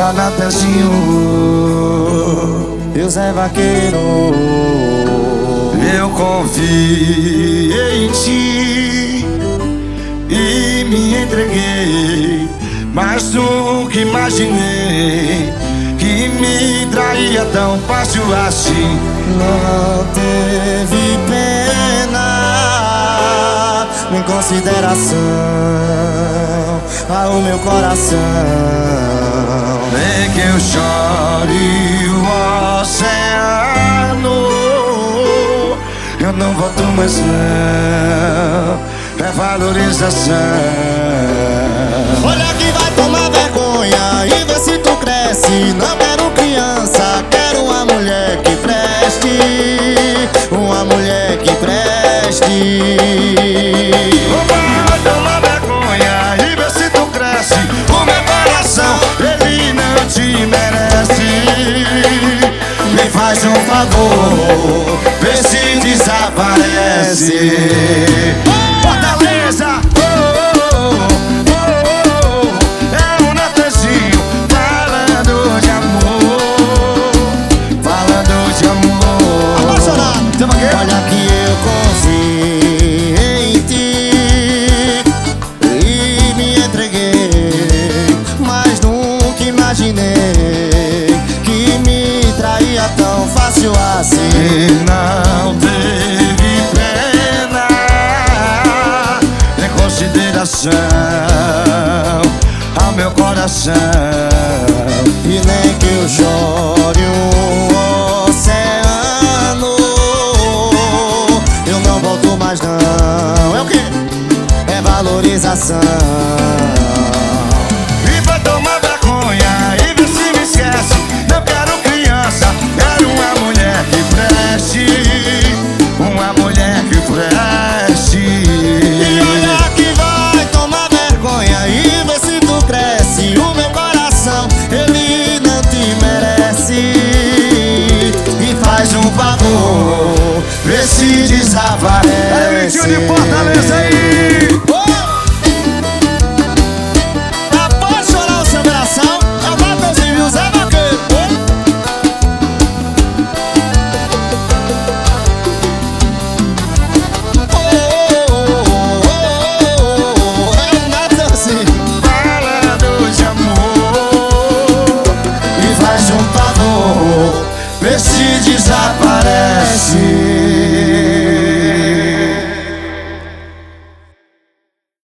Jonathanzinho, Deus é vaqueiro. eu confiei em ti e me entreguei, mas nunca imaginei que me traía tão fácil assim. Não teve pena nem consideração ao meu coração. Nem que eu chore o oceano, eu não volto mais não, é valorização. Olha que vai tomar vergonha e vê se tu cresce. Não quero criança, quero uma mulher que preste, uma mulher que preste. Vai tomar vergonha e vê se tu cresce. O meu coração, ele não te merece. Me faz um favor, vê se desaparece. Fortaleza, é o Natanzinho falando de amor, falando de amor. Apaixonado, olha que eu confiei em ti e me entreguei, mas nunca imaginei que me traía tão fácil assim. E não teve pena nem consideração ao meu coração. E nem que eu chore um oceano, eu não volto mais não. É o quê? É valorização.